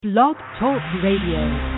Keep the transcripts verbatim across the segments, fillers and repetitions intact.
Blog Talk Radio.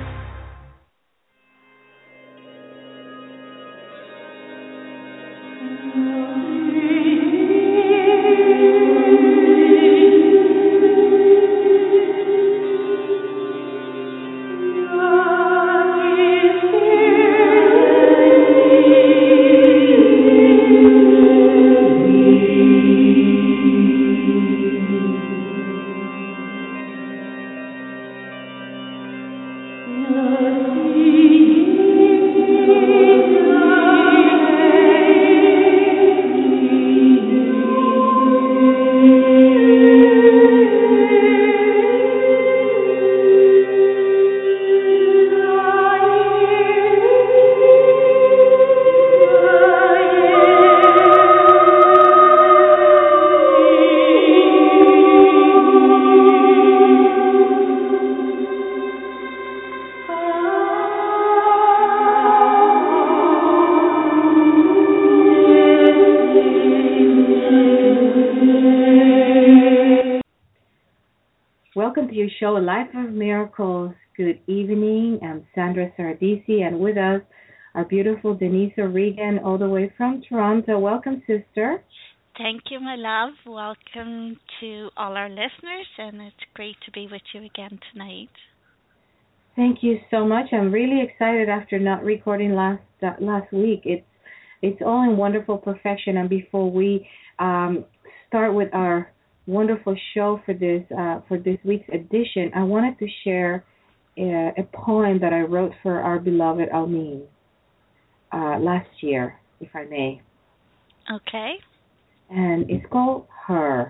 Welcome to your show, A Life of Miracles. Good evening. I'm Sandra Sardisi, and with us, our beautiful Denise O'Regan, all the way from Toronto. Welcome, sister. Thank you, my love. Welcome to all our listeners, and it's great to be with you again tonight. Thank you so much. I'm really excited after not recording last uh, last week. It's it's all in wonderful perfection. And before we um, start with our wonderful show for this uh, for this week's edition, I wanted to share a, a poem that I wrote for our beloved Almin uh, last year, if I may. Okay. And it's called Her.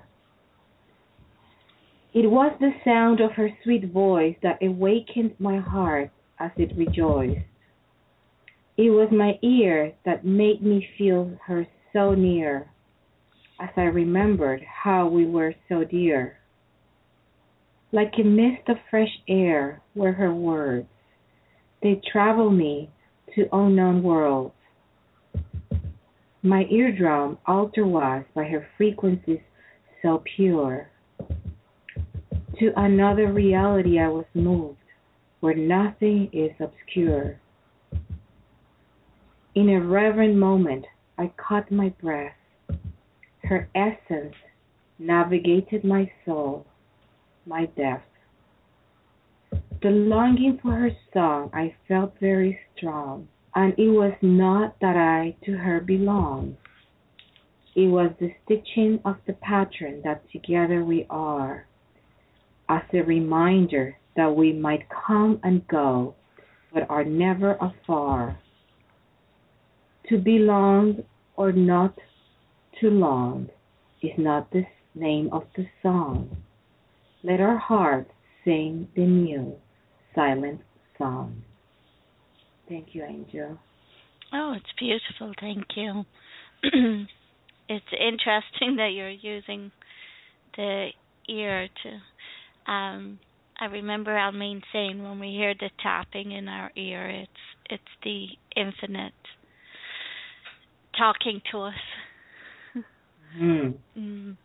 It was the sound of her sweet voice that awakened my heart as it rejoiced. It was my ear that made me feel her so near, as I remembered how we were so dear. Like a mist of fresh air were her words. They travel me to unknown worlds. My eardrum altar was by her frequencies so pure. To another reality I was moved, where nothing is obscure. In a reverent moment I caught my breath. Her essence navigated my soul, my depth. The longing for her song I felt very strong, and it was not that I to her belonged. It was the stitching of the pattern that together we are, as a reminder that we might come and go, but are never afar. To belong or not too long is not the name of the song. Let our hearts sing the new, silent song. Thank you, Angel. Oh, it's beautiful. Thank you. It's interesting that you're using the ear to. Um, I remember Almeen saying when we hear the tapping in our ear, it's it's the infinite talking to us. Mm. Mm.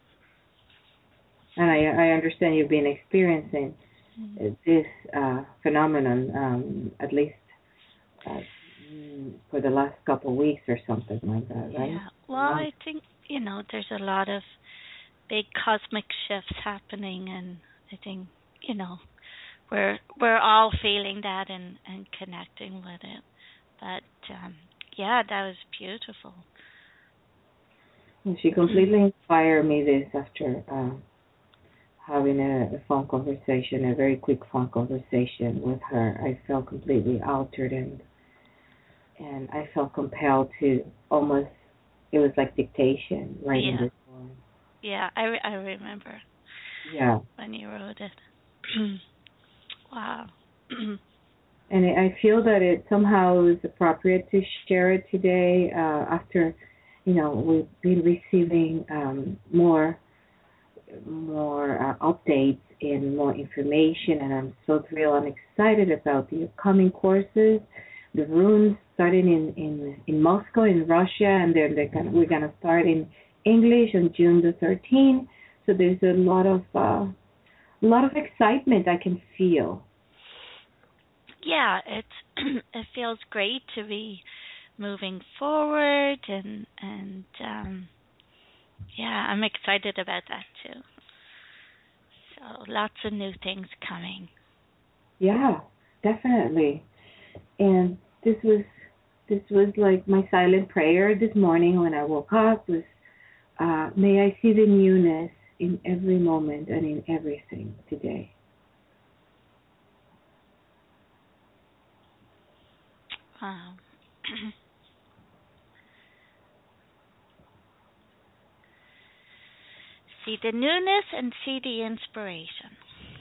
And I, I understand you've been experiencing Mm. this uh, phenomenon um, at least uh, mm, for the last couple of weeks or something like that, right? Yeah. Well, I think, you know, there's a lot of big cosmic shifts happening, and I think, you know, we're we're all feeling that and, and connecting with it. But um, yeah, that was beautiful. And she completely inspired me this after uh, having a, a phone conversation, a very quick phone conversation with her. I felt completely altered, and and I felt compelled to almost, it was like dictation writing Yeah. this poem. Yeah, I, re- I remember Yeah. when you wrote it. Wow. And I feel that it somehow is appropriate to share it today uh, after, you know, we've been receiving um, more more uh, updates and more information, and I'm so thrilled. I'm excited about the upcoming courses, the runes starting in, in, in Moscow, in Russia, and then they're gonna, we're going to start in English on June the thirteenth. So there's a lot of uh, a lot of excitement I can feel. Yeah, it's it feels great to be moving forward, and and um yeah, I'm excited about that too. So lots of new things coming. Yeah, definitely. And this was this was like my silent prayer this morning when I woke up was, uh, may I see the newness in every moment and in everything today. Wow. See the newness and see the inspiration.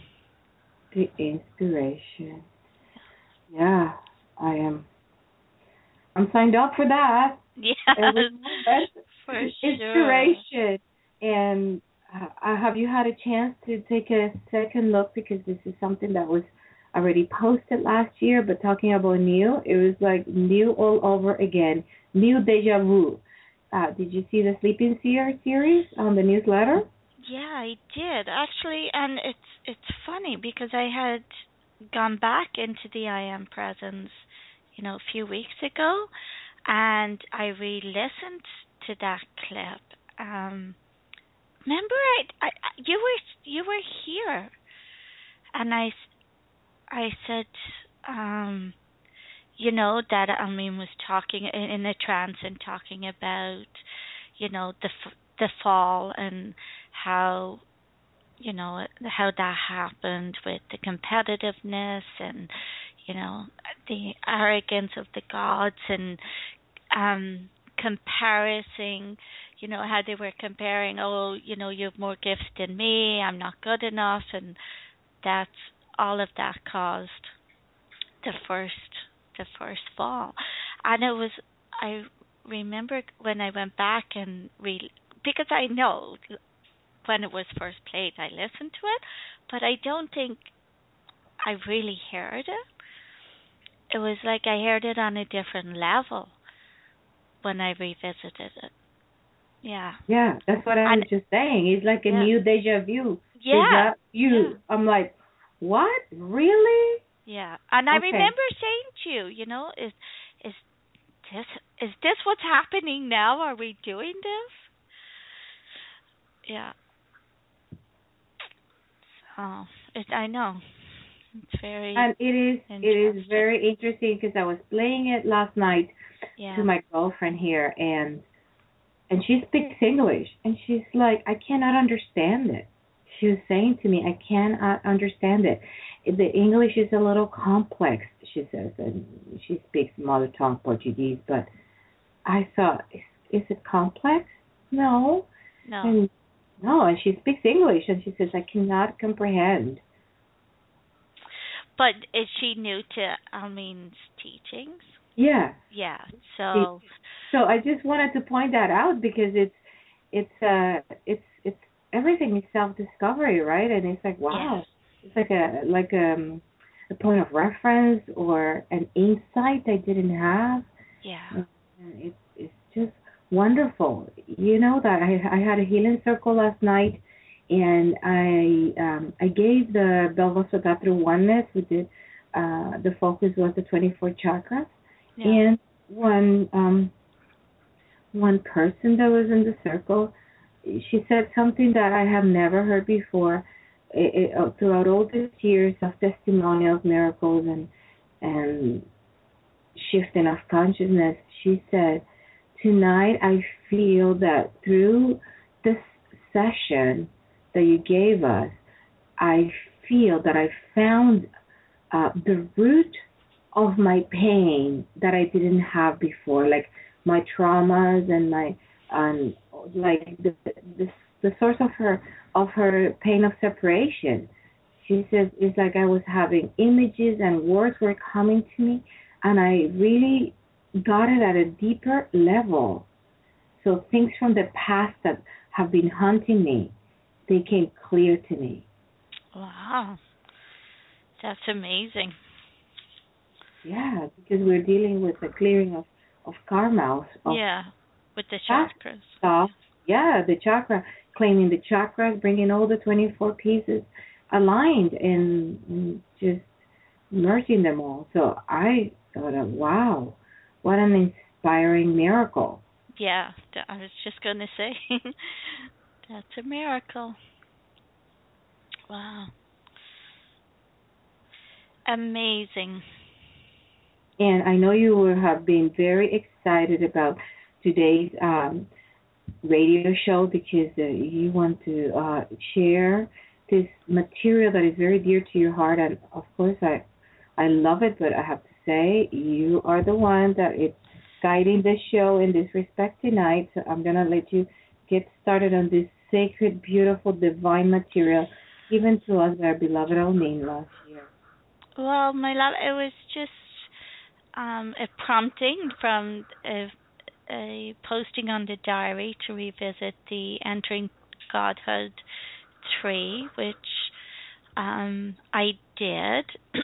The inspiration. Yeah, I am. I'm signed up for that. Every Yes, moment, for sure. inspiration. And uh, have you had a chance to take a second look, because this is something that was already posted last year, but talking about new, it was like new all over again, new deja vu. Uh, did you see the Sleeping Seer series on the newsletter? Yeah, I did actually, and it's it's funny because I had gone back into the I am presence, you know, a few weeks ago, and I re-listened to that clip. Um, remember, I, I you were you were here, and I I said, um, you know, that Almin was talking in, in a trance and talking about, you know, the f- the fall and how, you know, how that happened with the competitiveness and, you know, the arrogance of the gods, and um comparing, you know, how they were comparing, oh, you know, you have more gifts than me, I'm not good enough, and that's all of that caused the first the first fall. And it was, I remember when I went back and re because I know when it was first played I listened to it, but I don't think I really heard it. It was like I heard it on a different level when I revisited it. Yeah. Yeah, that's what I And was just saying. It's like a yeah. new deja vu. Yeah. Deja Yeah. vu. I'm like, what? Really? Yeah. And I Okay. remember saying to you, you know, is is this is this what's happening now? Are we doing this? Yeah. Oh, it I know. It's very And it is it is interesting. very interesting because I was playing it last night to Yeah. my girlfriend here, and and she speaks English, and she's like, I cannot understand it. She was saying to me, I cannot understand it. The English is a little complex, she says, and she speaks mother tongue Portuguese. But I thought, is, is it complex? No, No. and no, and she speaks English, and she says, I cannot comprehend. But is she new to Almin's teachings? Yeah. Yeah. So So I just wanted to point that out because it's it's uh it's it's everything is self discovery, right? And it's like, yes. wow, it's like a like um a point of reference or an insight I didn't have. Yeah. And it's it's just wonderful. You know that I I had a healing circle last night, and I um I gave the Belva Sogatru oneness, which is uh the focus was the twenty-four chakras, Yeah. and one um one person that was in the circle, she said something that I have never heard before. It, it, uh, throughout all these years of testimonials, miracles, and and shifting of consciousness, she said, "Tonight I feel that through this session that you gave us, I feel that I found uh, the root of my pain that I didn't have before, like my traumas and my um like the the the source of her of her pain of separation." She says it's like I was having images and words were coming to me, and I really got it at a deeper level. So things from the past that have been haunting me, they came clear to me. Wow. That's amazing. Yeah, because we're dealing with the clearing of of karma, of, of Yeah. With the past chakras. stuff. Yeah, the chakra, claiming the chakras, bringing all the twenty-four pieces. aligned and, and just merging them all. So I thought, of, wow, what an inspiring miracle. Yeah, th- I was just going to say that's a miracle. Wow. Amazing. And I know you will have been very excited about today's um, radio show because uh, you want to uh, share this material that is very dear to your heart. And of course, I I love it, but I have to say you are the one that is guiding the show in this respect tonight. So I'm gonna let you get started on this sacred, beautiful, divine material given to us by our beloved Almain last year. Well, my love, it was just um, a prompting from a, a posting on the diary to revisit the Entering Godhood tree, which um, I did.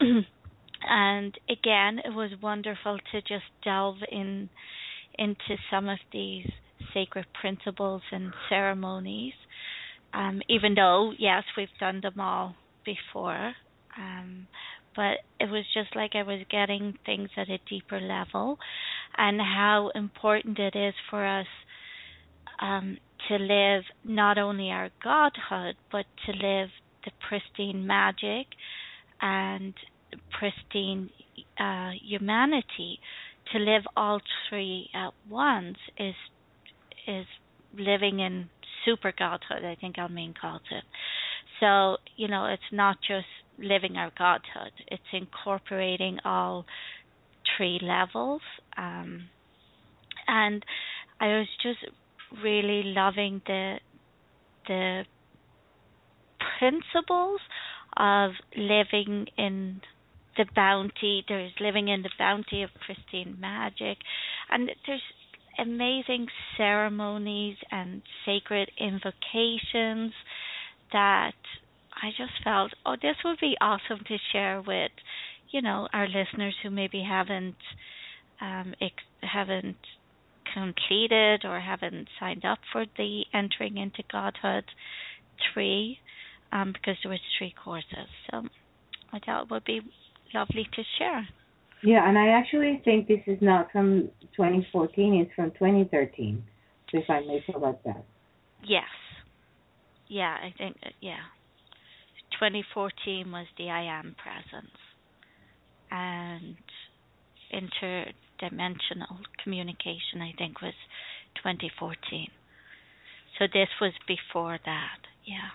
And again, it was wonderful to just delve in into some of these sacred principles and ceremonies. Um, even though, yes, we've done them all before, um, but it was just like I was getting things at a deeper level, and how important it is for us um, to live not only our godhood, but to live the pristine magic and pristine uh, humanity. To live all three at once is is living in super godhood, I think Almain calls it. So, you know, it's not just living our godhood, it's incorporating all three levels. Um, and I was just really loving the the principles of living in the bounty. There's living in the bounty of pristine magic, and there's amazing ceremonies and sacred invocations that I just felt, oh, this would be awesome to share with, you know, our listeners who maybe haven't um, ex- haven't completed or haven't signed up for the Entering into Godhood three, um, because there was three courses. So I thought it would be lovely to share. Yeah, and I actually think this is not from twenty fourteen, it's from twenty thirteen, so if I may correct that. Yes. Yeah, I think, uh, yeah. twenty fourteen was the I Am Presence, and interdimensional communication, I think, was twenty fourteen. So this was before that, yeah.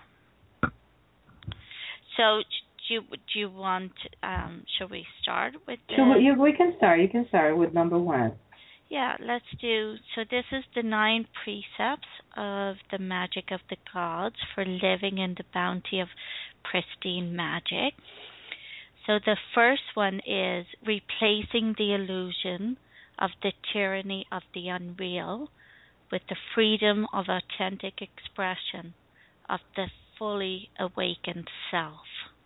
So do you, do you want, um, should we start with So the, you, we can start. You can start with number one. yeah, let's do, so this is the nine precepts of the magic of the gods for living in the bounty of pristine magic. So the first one is replacing the illusion of the tyranny of the unreal with the freedom of authentic expression of the fully awakened self.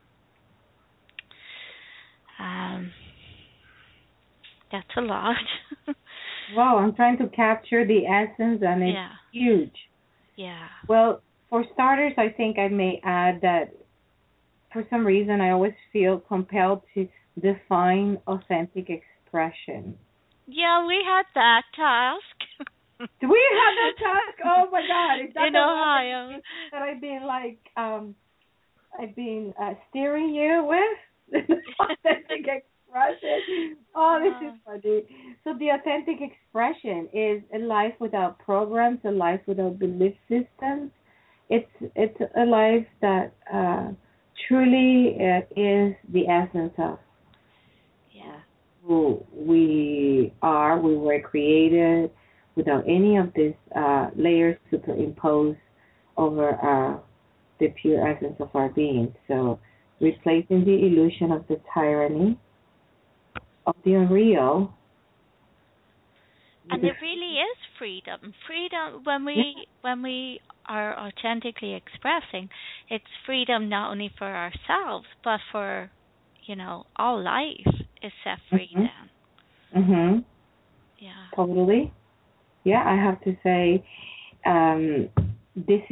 Um, that's a lot. Wow, I'm trying to capture the essence, and it's Yeah. huge. Yeah. Well, for starters, I think I may add that for some reason I always feel compelled to define authentic expression. Yeah, we had that task. Do we have that task? Oh my God! Is that In the Ohio. one that I've been like um I've been uh, steering you with? Authentic expression. Oh, this is funny. So the authentic expression is a life without programs, a life without belief systems. It's it's a life that uh, truly uh, is the essence of Yeah. who we are. We were created without any of these uh, layers superimposed over uh, the pure essence of our being. So replacing the illusion of the tyranny of the unreal. And it really is freedom. Freedom when Yeah. we when we are authentically expressing, it's freedom not only for ourselves but for, you know, all life is set free Mhm. then. Mhm. Yeah. Totally. Yeah, I have to say, um, this is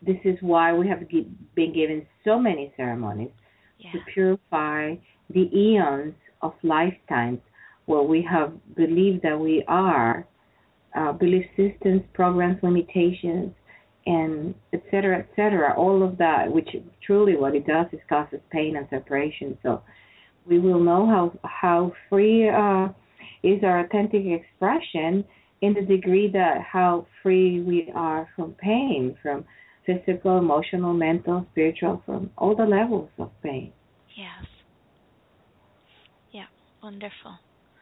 this is why we have gi- been given so many ceremonies to Yeah. purify the eons of lifetimes where we have believed that we are, uh, belief systems, programs, limitations, and et cetera, et cetera. All of that, which truly what it does is causes pain and separation. So we will know how how free uh, is our authentic expression in the degree that how free we are from pain, from physical, emotional, mental, spiritual, from all the levels of pain. Yes. Yeah. Wonderful.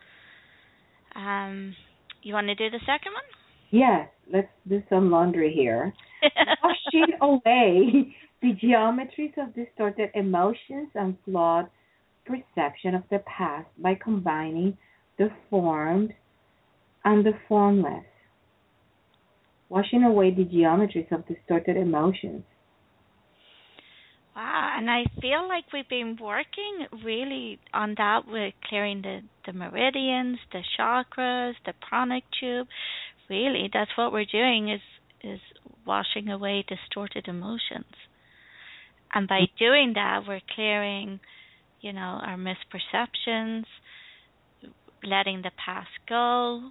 Um, you want to do the second one? Yes, let's do some laundry here. Washing away the geometries of distorted emotions and flawed perception of the past by combining the formed and the formless. Washing away the geometries of distorted emotions. Wow, and I feel like we've been working really on that with clearing the, the meridians, the chakras, the pranic tube. Really, that's what we're doing is is washing away distorted emotions. And by doing that, we're clearing, you know, our misperceptions, letting the past go.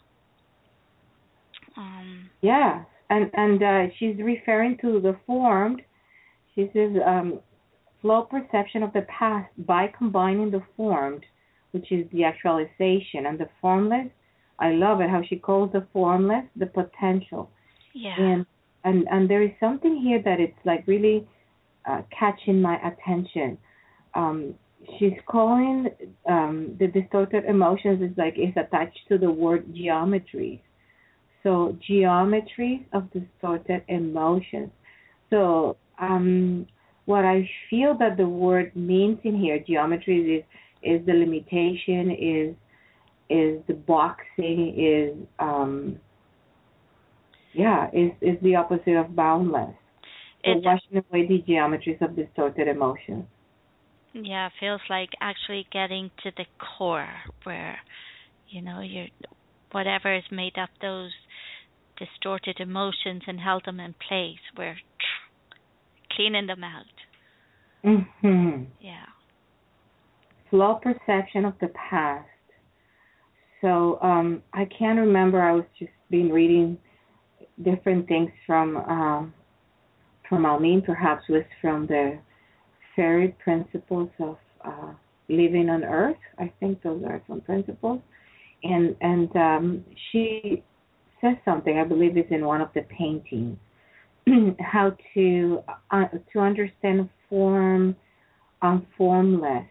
Um, Yeah, and and uh, she's referring to the formed. She says um, flow perception of the past by combining the formed, which is the actualization, and the formless. I love it how she calls the formless the potential. yeah. And and and there is something here that it's like really uh, catching my attention. Um, she's calling um, the distorted emotions is like is attached to the word geometries. So geometries of distorted emotions. So um, what I feel that the word means in here, geometries is is the limitation, is is the boxing, is um, yeah, is is the opposite of boundless. So It washing away the geometries of distorted emotions. yeah, feels like actually getting to the core where, you know, you're whatever has made up those distorted emotions and held them in place. We're cleaning them out. Mm-hmm. Yeah. Flow perception of the past. So um, I can't remember. I was just been reading different things from um, from Almin, perhaps was from the fairy principles of uh, living on Earth. I think those are some principles, and and um, she says something. I believe it's in one of the paintings. How to uh, to understand form on formless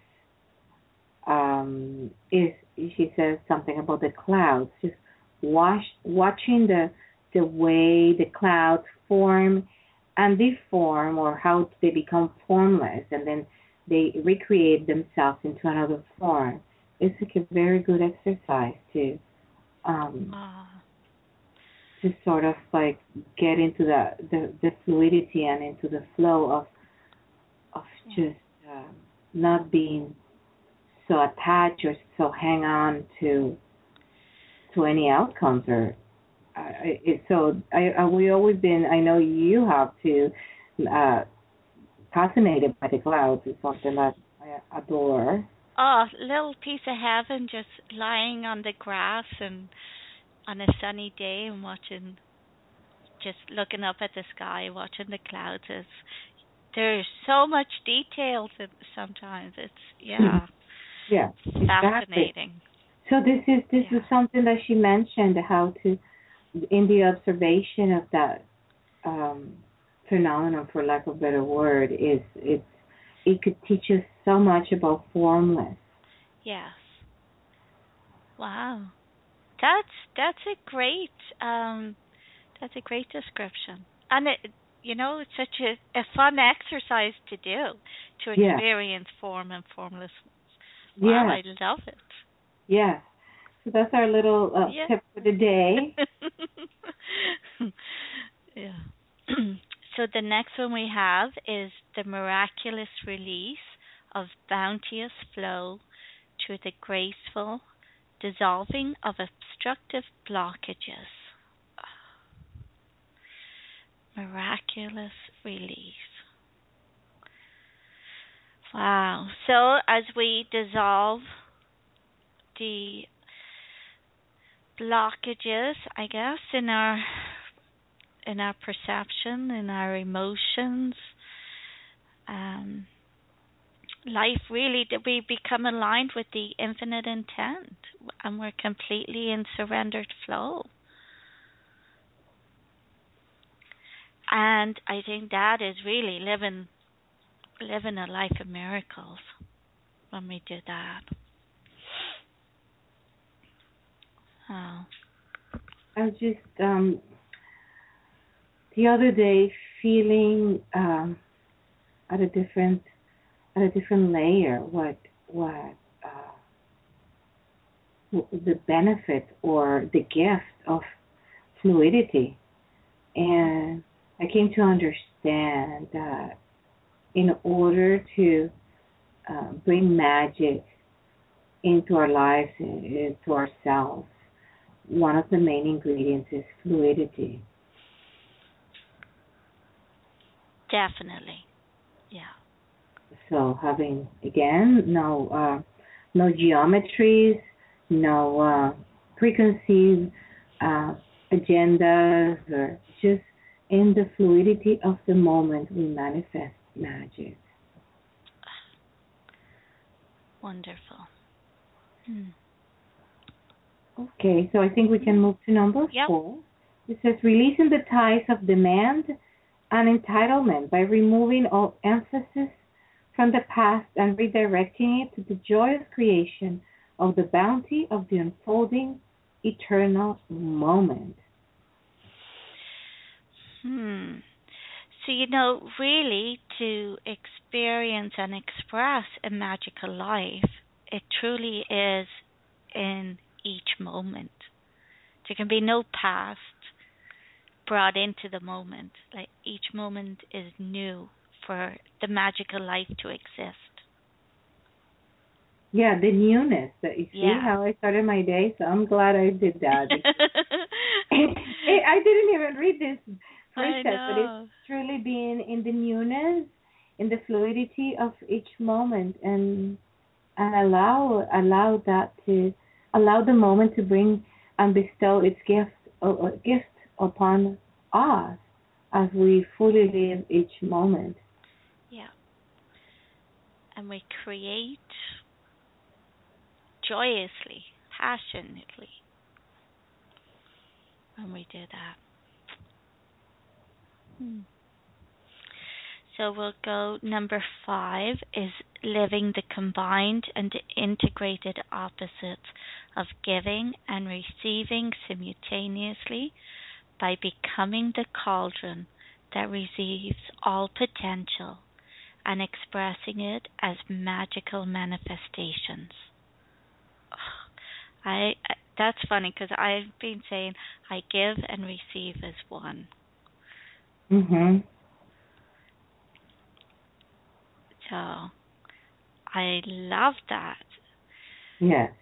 um, is she says something about the clouds. Just watch watching the the way the clouds form and deform, or how they become formless, and then they recreate themselves into another form. It's like a very good exercise to um, Oh, to sort of like get into the, the, the fluidity and into the flow of of yeah. just um, not being so attached or so hang on to to any outcomes or uh, it, so I, I we always been I know you have to uh, fascinated by the clouds is something that I adore. Oh, little piece of heaven just lying on the grass and on a sunny day and watching, just looking up at the sky, watching the clouds. Is there's so much detail to sometimes. It's yeah, Yeah, exactly. fascinating. So this is this is Yeah. something that she mentioned how to in the observation of that um, phenomenon, for lack of a better word, is it's it could teach us so much about formless. Yes. Wow. That's that's a great um that's a great description. And it you know, it's such a, a fun exercise to do to Yeah, experience form and formless. Wow, yeah, I love it. yeah. So that's our little uh, Yeah. tip for the day. Yeah. So the next one we have is the miraculous release of bounteous flow through the graceful dissolving of obstructive blockages. Miraculous release. Wow. So as we dissolve the blockages, I guess, in our in our perception, in our emotions, um, life really that we become aligned with the infinite intent, and we're completely in surrendered flow. And I think that is really living living a life of miracles when we do that. Oh. I was just um, the other day feeling um, at a different at a different layer what what uh, the benefit or the gift of fluidity, and I came to understand that in order to uh, bring magic into our lives, into ourselves, one of the main ingredients is fluidity. Definitely, yeah. So having again no uh, no geometries, no uh, preconceived uh, agendas, or just in the fluidity of the moment we manifest magic. Wonderful. Hmm. Okay, so I think we can move to number Yep. four. It says releasing the ties of demand and entitlement by removing all emphasis from the past and redirecting it to the joyous creation of the bounty of the unfolding eternal moment. Hmm. So, you know, really to experience and express a magical life, it truly is in each moment. There can be no past brought into the moment. Like each moment is new for the magical life to exist. Yeah, the newness that you see Yeah. how I started my day. So I'm glad I did that. I didn't even read this I precept, but it's know. truly being in the newness, in the fluidity of each moment, and and allow allow that to allow the moment to bring and bestow its gift uh, gift upon us as we fully live each moment. Yeah. And we create joyously, passionately when we do that. Hmm. So we'll go number five is living the combined and integrated opposites of giving and receiving simultaneously by becoming the cauldron that receives all potential and expressing it as magical manifestations. I, I that's funny because I've been saying I give and receive as one. Mhm. So I love that. Yes.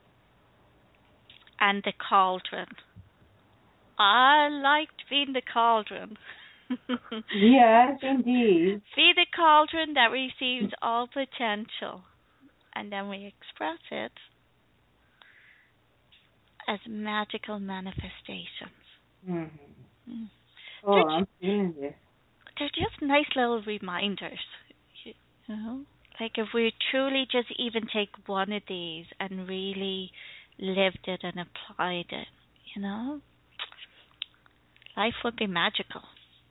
And the cauldron. I liked being the cauldron. Yes, indeed. Be the cauldron that receives all potential. And then we express it as magical manifestations. Mhm. Mm. Oh, They're, I'm ju- feeling this. they're just nice little reminders, you know? Like if we truly just even take one of these and really lived it and applied it, you know, life would be magical.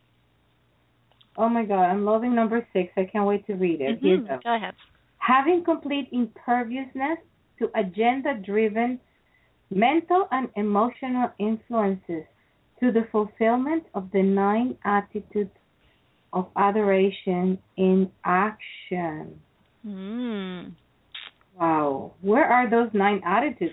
Oh my God, I'm loving number six. I can't wait to read it. Here Mhm. goes. Go ahead. Having complete imperviousness to agenda-driven mental and emotional influences to the fulfillment of the nine attitudes of adoration in action. Mm. Wow. Where are those nine attitudes?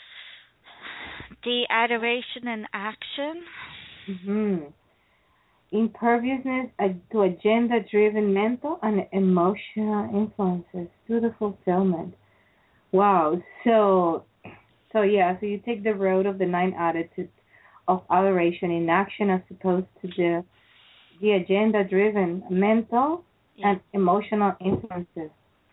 The adoration and action. Hmm. Imperviousness to agenda-driven mental and emotional influences to the fulfillment. Wow. So, so yeah. So you take the road of the nine attitudes of adoration in action as opposed to the the agenda-driven mental Yeah. and emotional influences.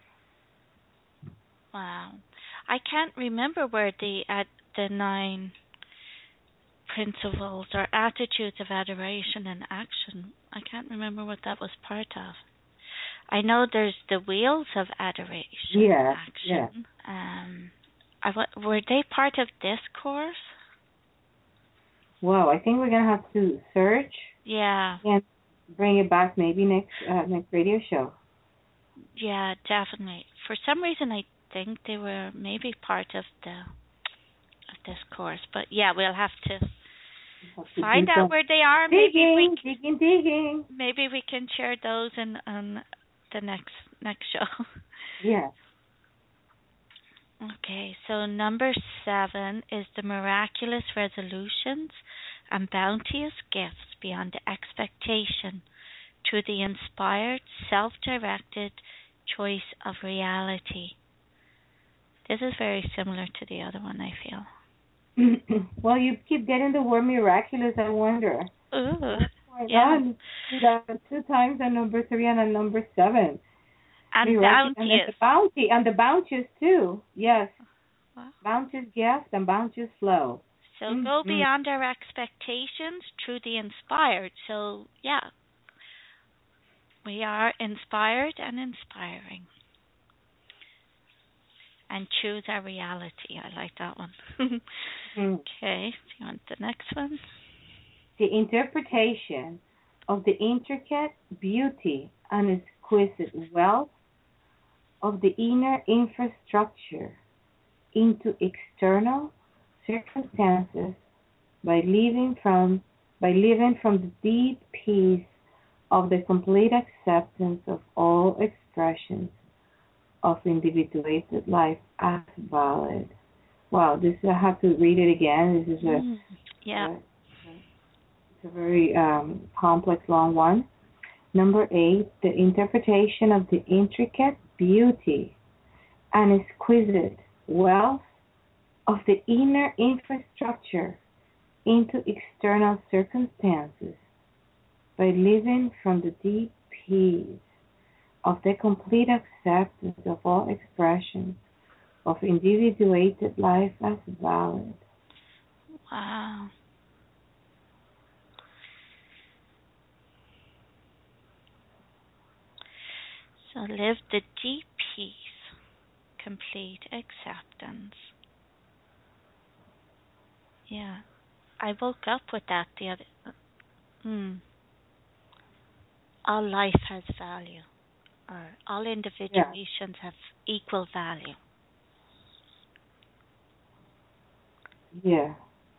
Wow. I can't remember where the at the nine principles or attitudes of adoration and action. I can't remember what that was part of. I know there's the wheels of adoration Yeah, yeah. action. Um, I, wa- were they part of this course? Wow, I think we're gonna have to search Yeah, and bring it back maybe next uh, next radio show. yeah, definitely. For some reason, I think they were maybe part of the of this course, but yeah, we'll have to We'll have to find do out some where they are. Maybe we digging, digging, digging. maybe we can share those in on the next next show. Yeah. Okay, so number seven is the miraculous resolutions and bounteous gifts beyond expectation through the inspired, self-directed choice of reality. This is very similar to the other one, I feel. Well, you keep getting the word miraculous. I wonder Ooh, what's going yeah. on. You got two times on number three and on number seven. And Miraculous. And then bounteous. the bounty and the bounteous too. Yes. Wow. Bounteous gift and bounteous flow. So Mm-hmm. go beyond our expectations through the inspired. So, yeah, we are inspired and inspiring. And choose our reality. I like that one. Mm-hmm. Okay, do you want the next one? The interpretation of the intricate beauty and exquisite wealth of the inner infrastructure into external circumstances by living from by living from the deep peace of the complete acceptance of all expressions of individuated life as valid. Wow, this I have to read it again. This is a, Mm, yeah. a it's a very um, complex, long one. Number eight, the interpretation of the intricate beauty and exquisite wealth of the inner infrastructure into external circumstances by living from the deep peace of the complete acceptance of all expressions of individuated life as valid. Wow. So live the deep peace, complete acceptance. Yeah. I woke up with that the other. Hmm. All life has value, or all individuations Yeah. have equal value. Yeah.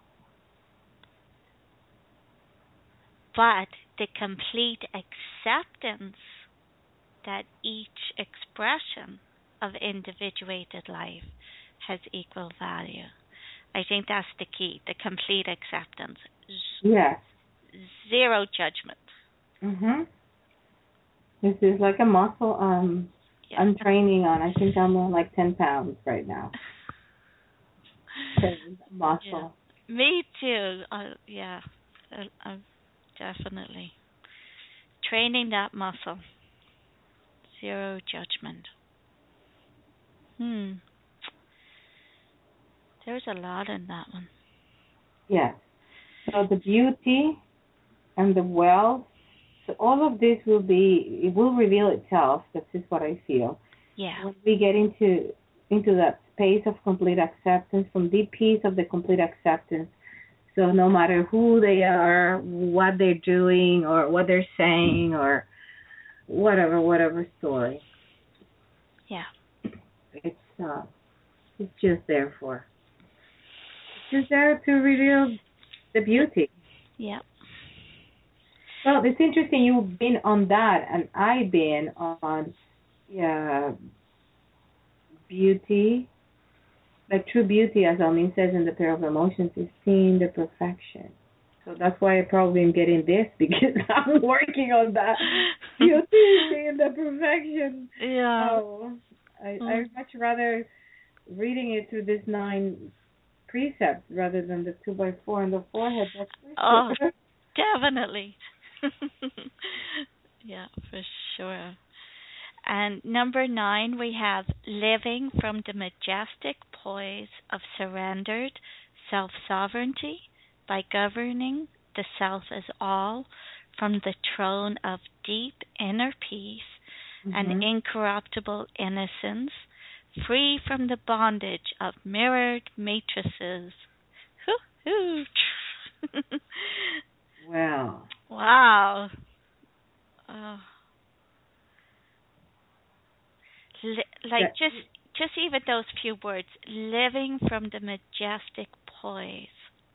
But the complete acceptance that each expression of individuated life has equal value. I think that's the key, the complete acceptance. Yeah. Zero judgment. Mhm. This is like a muscle um Yeah. I'm training on. I think I'm on like ten pounds right now. Muscle. Yeah. Me too. Uh, yeah, uh, uh, definitely. Training that muscle. Zero judgment. Hmm. There's a lot in that one. Yes. So the beauty and the wealth, so all of this will be, it will reveal itself. This is what I feel. Yeah. When we get into into that space of complete acceptance, from deep peace of the complete acceptance. So no matter who they are, what they're doing, or what they're saying, or whatever, whatever story. Yeah. It's uh, it's just there for. It's just there to reveal the beauty. Yeah. Well, it's interesting you've been on that, and I've been on, yeah, beauty. Like true beauty, as Almin says in the Pair of Emotions, is seeing the perfection. So that's why I probably am getting this, because I'm working on that beauty, seeing the perfection. Yeah. Oh, I Mm. I'd much rather reading it through this nine precepts rather than the two by four in the forehead. That's Oh, definitely. Yeah, for sure. And number nine, we have living from the majestic poise of surrendered self sovereignty by governing the self as all from the throne of deep inner peace and Mhm. incorruptible innocence, free from the bondage of mirrored matrices. Hoo-hoo. Well, Wow. Oh, li- like that just just even those few words, living from the majestic poise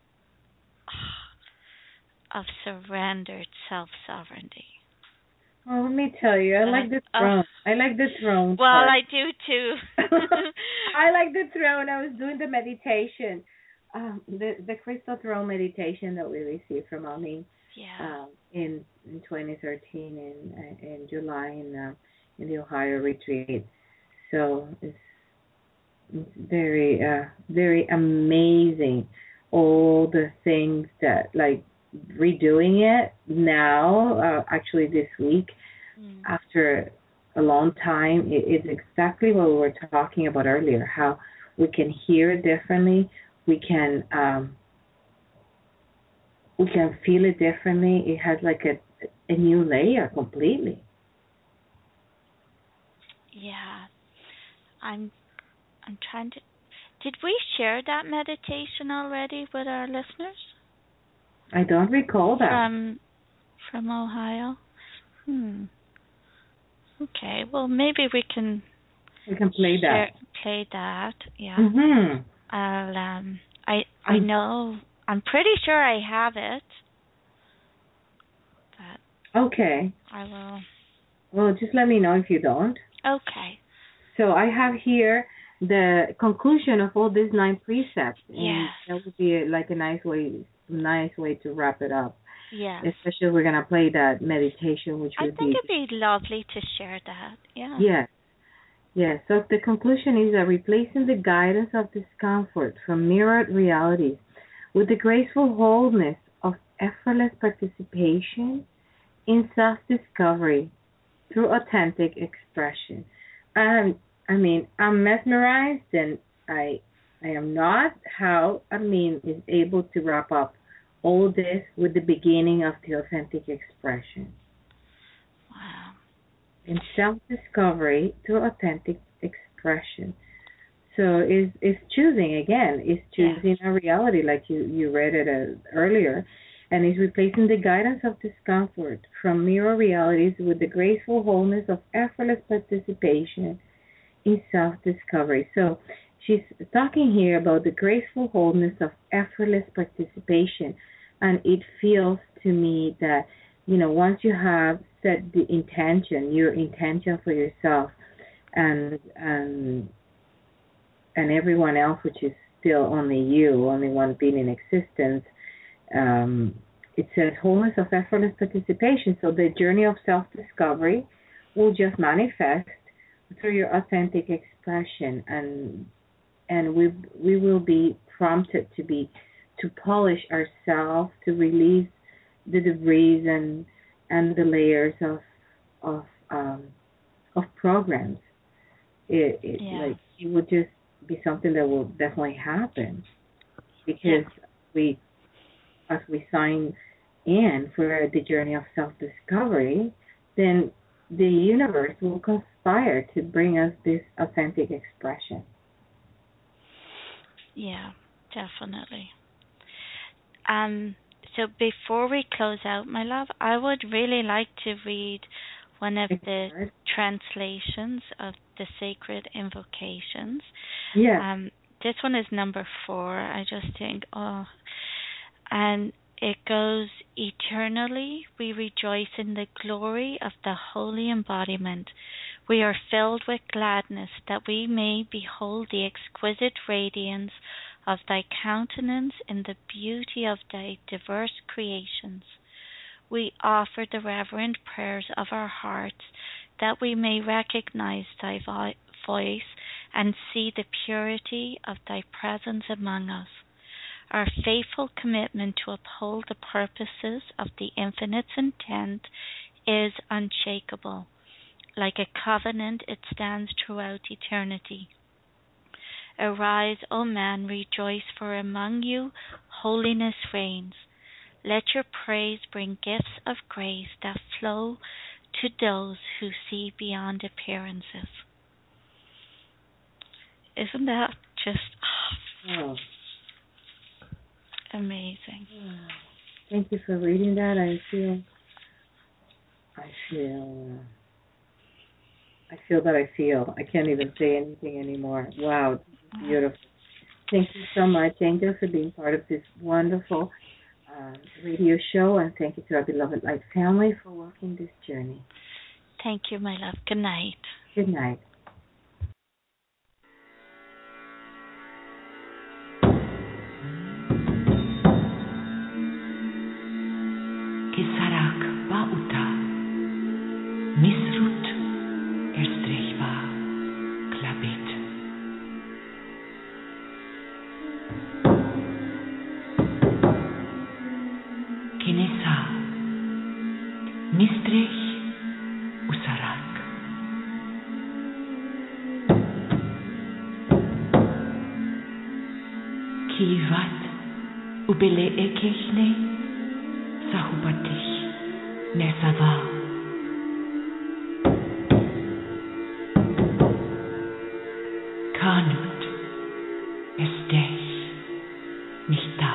of surrendered self sovereignty. well, let me tell you, I Uh, like the uh, throne. I like the throne well, part. I do too. I like the throne. I was doing the meditation, um, the the crystal throne meditation that we received from Almi, Yeah, um, in in twenty thirteen in uh, in July in uh, in the Ohio retreat. So it's, it's very uh very amazing. All the things that like redoing it now, uh, actually this week mm, after a long time, it is exactly what we were talking about earlier. How we can hear it differently, we can um, we can feel it differently. It has like a a new layer completely. yeah. I'm I'm trying to. Did we share that meditation already with our listeners I don't recall that. from from Ohio? Hmm. Okay. Well, maybe we can We can play share that. play that. Yeah. Mhm. I'll um. I I Um. know. I'm pretty sure I have it, but Okay. I will. Well, just let me know if you don't. Okay. So I have here the conclusion of all these nine precepts, and Yes. that would be like a nice way, nice way to wrap it up. Yes. Especially if we're gonna play that meditation, which I would think be it'd be lovely to share that. Yeah. yes, yes. So the conclusion is that replacing the guidance of discomfort from mirrored realities with the graceful wholeness of effortless participation in self-discovery through authentic expression. Um, I mean, I'm mesmerized, and I, I am not how Amin is able to wrap up all this with the beginning of the authentic expression Wow. in self-discovery through authentic expression. So is is choosing again, is Yes. choosing a reality like you you read it uh, earlier, and is replacing the guidance of discomfort from mirror realities with the graceful wholeness of effortless participation in self-discovery. So she's talking here about the graceful wholeness of effortless participation, and it feels to me that you know once you have set the intention, your intention for yourself, and and and everyone else, which is still only you, only one being in existence. Um, it says wholeness of effortless participation. So the journey of self-discovery will just manifest through your authentic expression, and and we we will be prompted to be to polish ourselves, to release the debris and and the layers of of um, of programs. It, it Yeah. like it would just be something that will definitely happen Yeah. because we as we sign in for the journey of self discovery, then the universe will conspire to bring us this authentic expression. Yeah. Definitely. Um, so before we close out, my love, I would really like to read one of the Right? translations of the sacred invocations. Yes. Um, this one is number four. I just think, oh, and it goes, eternally we rejoice in the glory of the holy embodiment. We are filled with gladness that we may behold the exquisite radiance of thy countenance in the beauty of thy diverse creations. We offer the reverent prayers of our hearts that we may recognize thy vo- voice and see the purity of thy presence among us. Our faithful commitment to uphold the purposes of the Infinite's intent is unshakable. Like a covenant, it stands throughout eternity. Arise, O man, rejoice, for among you holiness reigns. Let your praise bring gifts of grace that flow to those who see beyond appearances. Isn't that just Oh, amazing? thank you for reading that. I feel, I feel, uh, I feel that I feel. I can't even say anything anymore. Wow, beautiful. Thank you so much, Angel, for being part of this wonderful uh, radio show, and thank you to our beloved Light family for walking this journey. Thank you, my love. Good night. Good night. Kesarak bauta, misrut erstrechva klabit. Kenesa, mistrech usarak. Kivat ubele ekechne sahupatich nesava. Kanut estech nicht da.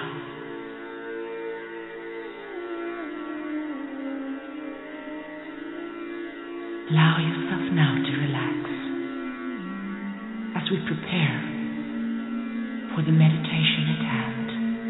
Allow yourself now to relax as we prepare for the meditation at hand.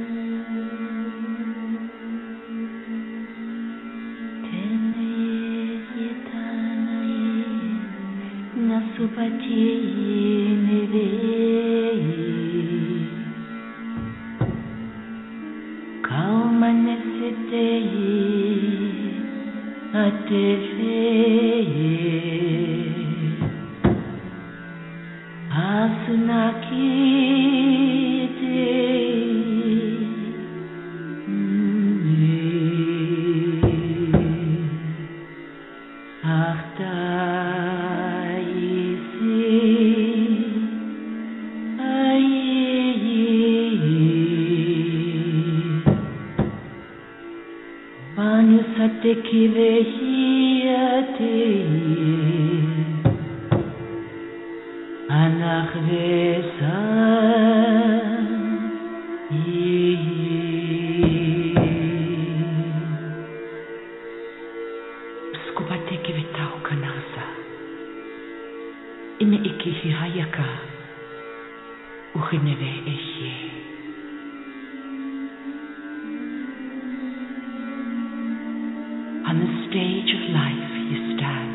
On the stage of life you stand.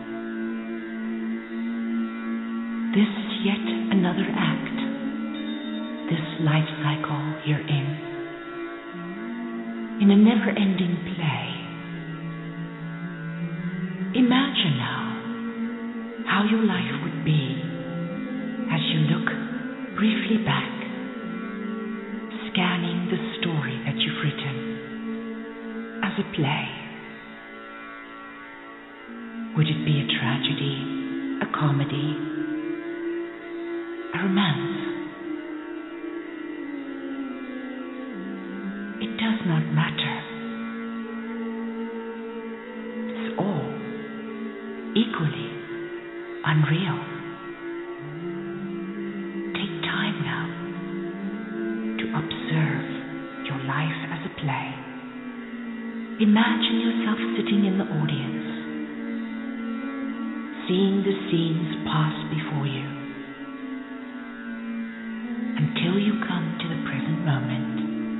This is yet another act, this life cycle you're in, in a never-ending play. Imagine now how your life would be as you look briefly back, scanning the story that you've written as a play. Would it be a tragedy, a comedy, a romance? It does not matter. It's all equally unreal. Take time now to observe your life as a play. Imagine yourself sitting in the audience, seeing the scenes pass before you, until you come to the present moment.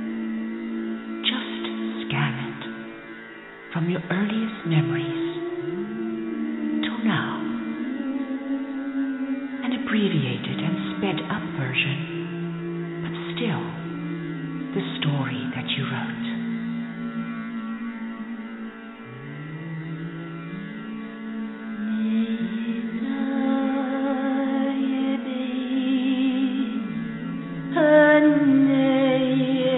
Just scan it from your earliest memories till now, an abbreviated and sped up version, but still the story that you wrote. Yeah.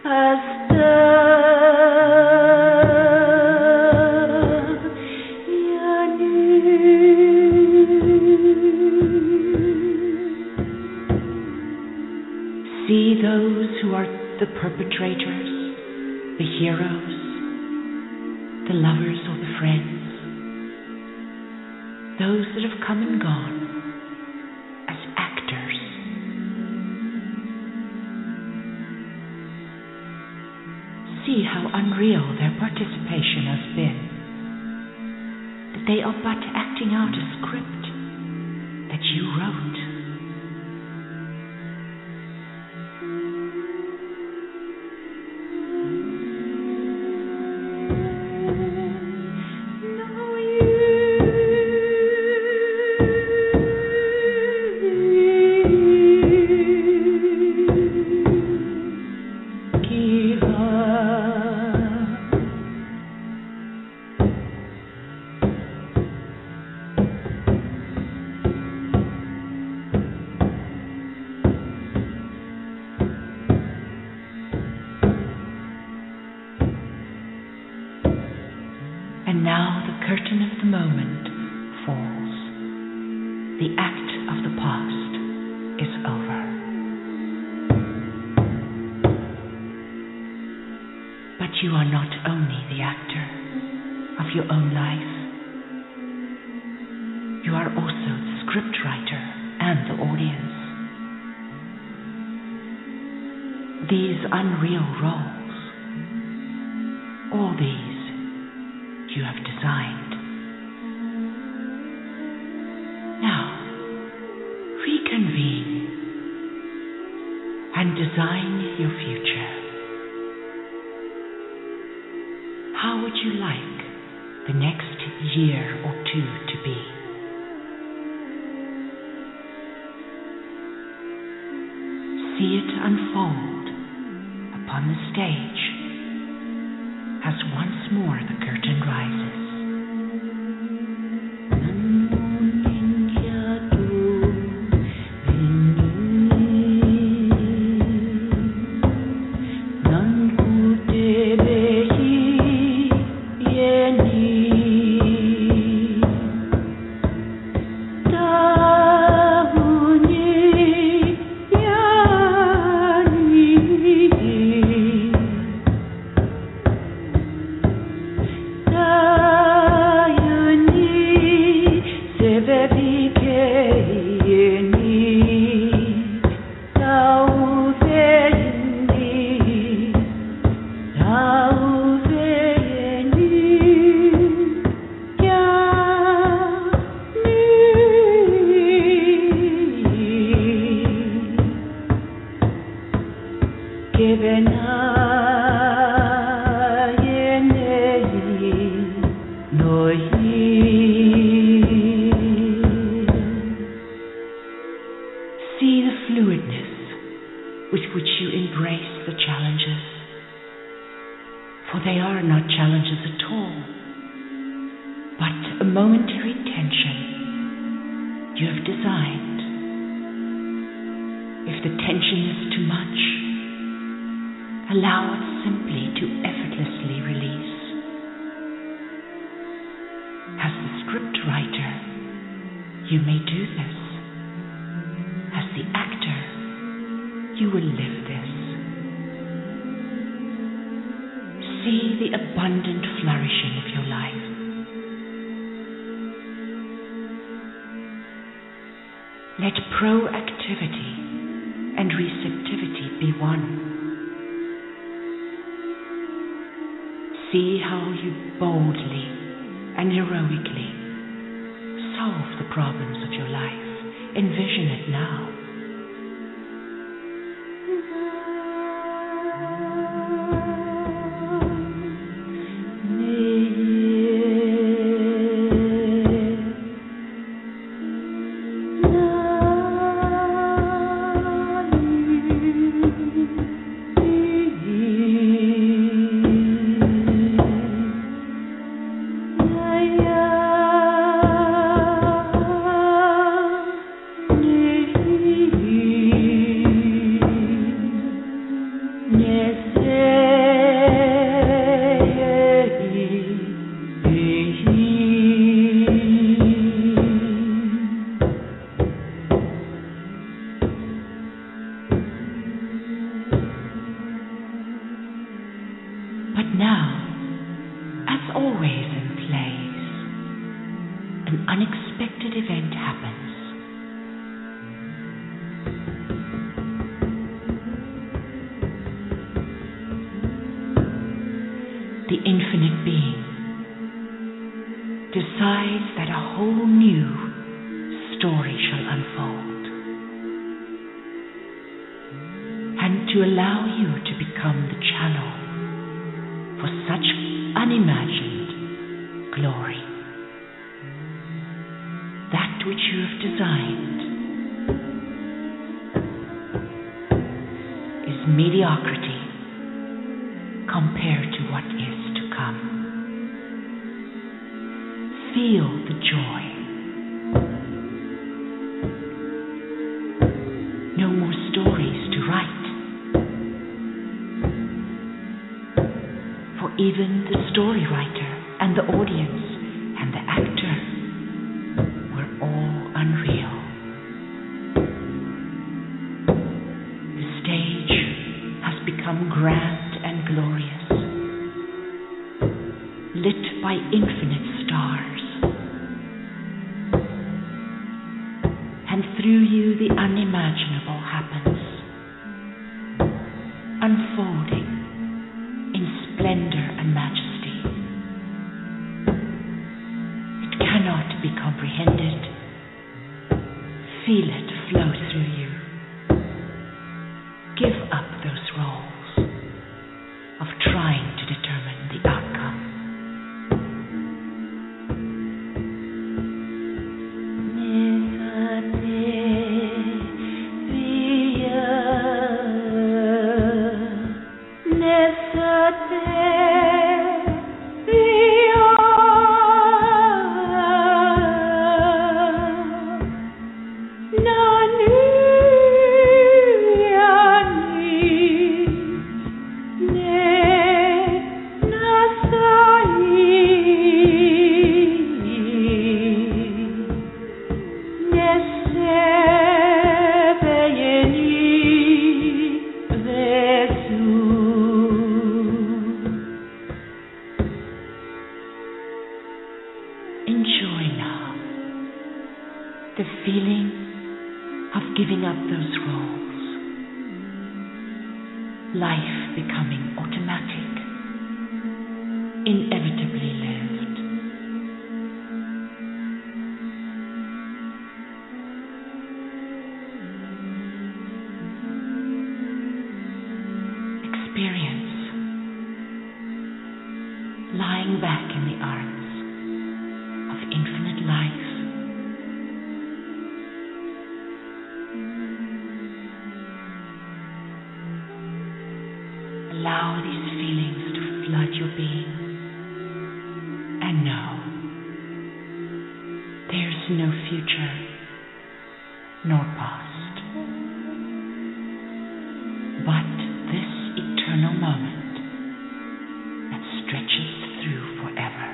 See those who are the perpetrators, the heroes, the lovers or the friends, those that have come and gone as actors. See how unreal their participation has been, that they are but acting out a script that you wrote. And now the curtain of the moment falls. The act of the past is over. But you are not only the actor of your own life. You are also the scriptwriter and the audience. These unreal roles, all these you have designed. Now, reconvene and design your future. How would you like the next year or two to be? See it unfold upon the stage as once more the curtain rises. See the fluidness with which you embrace the challenges, for they are not challenges at all, but a momentary tension you have designed. If the tension is too much, allow it simply to effortlessly release. As the script writer, you may do this. As the actor, you will live this. See the abundant flourishing of your life. Let proactivity and receptivity be one. See how you boldly and heroically solve the problems of your life. Envision it now. now, as always in plays, an unexpected event happens. The infinite being decides that a whole new story shall unfold, and to allow you to become the channel for such unimagined glory. That which you have designed is mediocrity compared to what is to come. Feel the joy. No more stories to write. For even the story writer and the audience and the actor were all unreal. The stage has become grand and glorious, lit by infinite stars, and through you the unimaginable happens, unfolding in splendor and majesty. It cannot be comprehended. Feel it flow through you. Give up those roles of trying to determine the outcome. Enjoy now the feeling of giving up those roles, life becoming automatic, inevitably lived. Experience lying back in the arms of infinite life. Allow these feelings to flood your being, and know there's no future nor past, but this eternal moment that stretches through forever.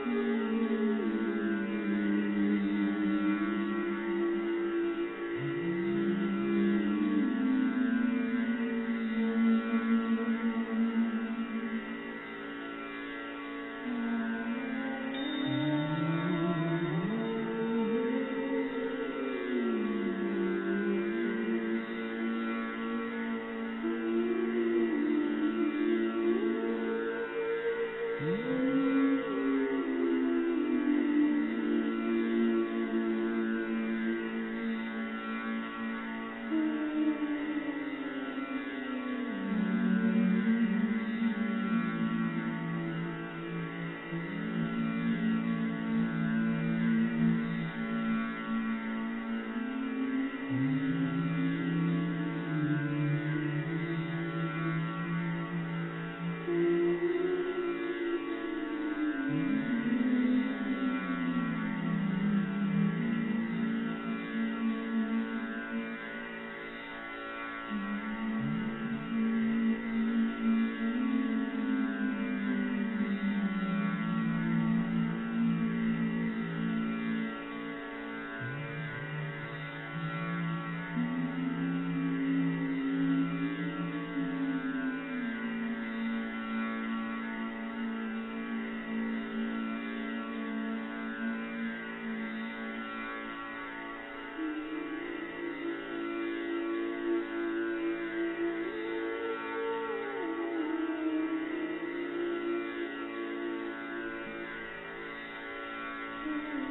Mm-hmm.